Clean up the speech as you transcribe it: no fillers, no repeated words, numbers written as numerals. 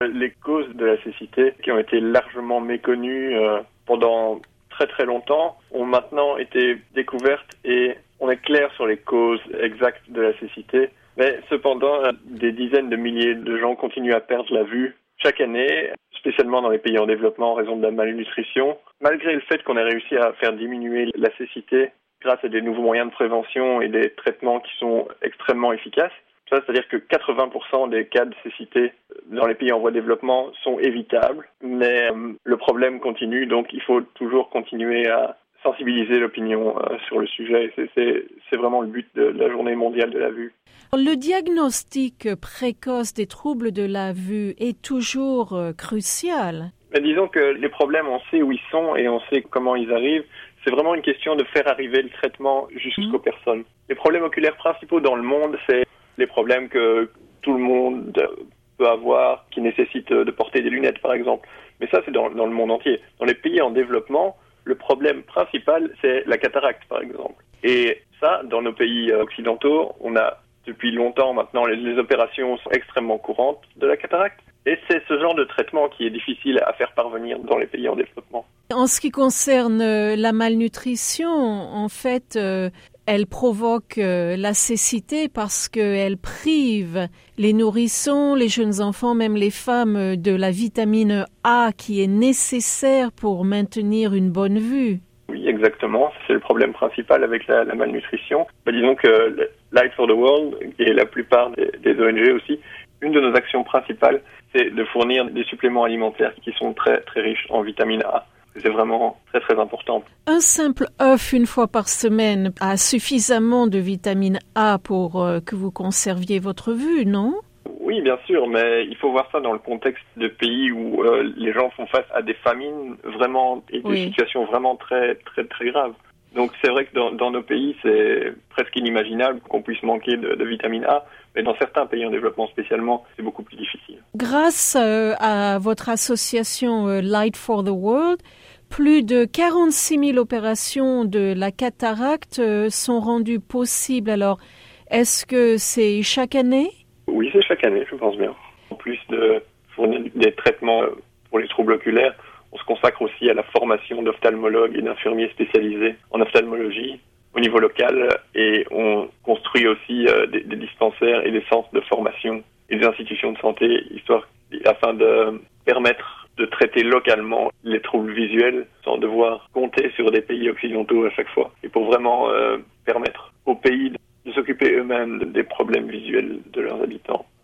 Les causes de la cécité, qui ont été largement méconnues pendant très très longtemps, ont maintenant été découvertes et on est clair sur les causes exactes de la cécité. Mais cependant, des dizaines de milliers de gens continuent à perdre la vue chaque année, spécialement dans les pays en développement en raison de la malnutrition. Malgré le fait qu'on ait réussi à faire diminuer la cécité grâce à des nouveaux moyens de prévention et des traitements qui sont extrêmement efficaces, c'est-à-dire que 80% des cas de cécité dans les pays en voie de développement sont évitables, mais le problème continue, donc il faut toujours continuer à sensibiliser l'opinion sur le sujet. C'est vraiment le but de la Journée mondiale de la vue. Le diagnostic précoce des troubles de la vue est toujours crucial. Mais disons que les problèmes, on sait où ils sont et on sait comment ils arrivent. C'est vraiment une question de faire arriver le traitement jusqu'aux personnes. Les problèmes oculaires principaux dans le monde, c'est les problèmes que tout le monde peut avoir, qui nécessitent de porter des lunettes, par exemple. Mais ça, c'est dans le monde entier. Dans les pays en développement, le problème principal, c'est la cataracte, par exemple. Et ça, dans nos pays occidentaux, on a depuis longtemps maintenant, les opérations sont extrêmement courantes de la cataracte. Et c'est ce genre de traitement qui est difficile à faire parvenir dans les pays en développement. En ce qui concerne la malnutrition, en fait, elle provoque la cécité parce qu'elle prive les nourrissons, les jeunes enfants, même les femmes, de la vitamine A qui est nécessaire pour maintenir une bonne vue. Oui, exactement. C'est le problème principal avec la malnutrition. Disons que Light for the World et la plupart des ONG aussi, une de nos actions principales, c'est de fournir des suppléments alimentaires qui sont très très riches en vitamine A. C'est vraiment très très important. Un simple œuf une fois par semaine a suffisamment de vitamine A pour que vous conserviez votre vue, non? Oui, bien sûr, mais il faut voir ça dans le contexte de pays où les gens font face à des famines vraiment et des situations vraiment très très très graves. Donc c'est vrai que dans nos pays, c'est presque inimaginable qu'on puisse manquer de vitamine A, mais dans certains pays en développement spécialement, c'est beaucoup plus difficile. Grâce à votre association Light for the World, plus de 46 000 opérations de la cataracte sont rendues possibles. Alors, est-ce que c'est chaque année? Oui, c'est chaque année, je pense bien. En plus de fournir des traitements pour les troubles oculaires, on se consacre aussi à la formation d'ophtalmologues et d'infirmiers spécialisés en ophtalmologie au niveau local et on construit aussi des dispensaires et des centres de formation et des institutions de santé afin de permettre de traiter localement les troubles visuels sans devoir compter sur des pays occidentaux à chaque fois et pour vraiment permettre aux pays de s'occuper eux-mêmes des problèmes visuels de leurs habitants.